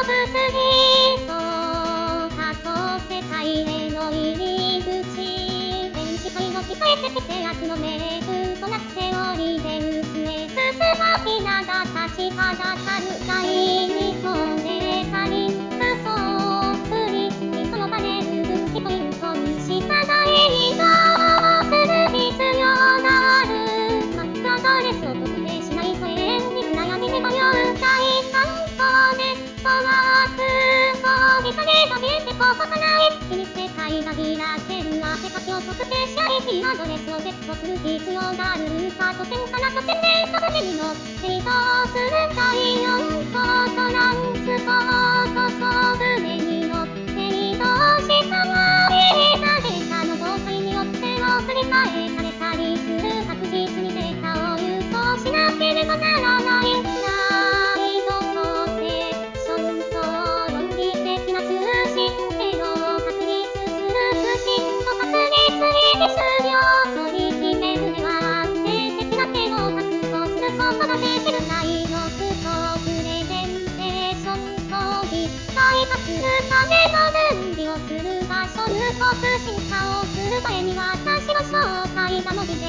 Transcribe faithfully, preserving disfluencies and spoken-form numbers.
物理と仮想世界への入り口。電子界の機械的制圧のメールとなっておりで薄れすすまひなが立ちはだかる際に飛んでたり嘘を振り人呼ばれる武器ポイントに従い移動する必要がある。マックアドレスを特定しないと永遠に悩みに迷う。第三項ネットワークを急げと見えてここかない。日に世界が開ける宛先を特定し アイピー アドレスをゲットする必要がある。ルーターと点からと点で飛ぶメニューの移動する第四項トランスポート装具に乗って移動した場合データの搭載によって送り返されたりする。確実にデータを郵送しなければならない。ライトとセクションと論理的な通信経路を確立する。通信と確立に必要。取り決めるでは安定的な手を確保することができる。第六項プレゼンテーションと実際化するための準備をする場所。有効通信化をする場合には私の紹介が伸び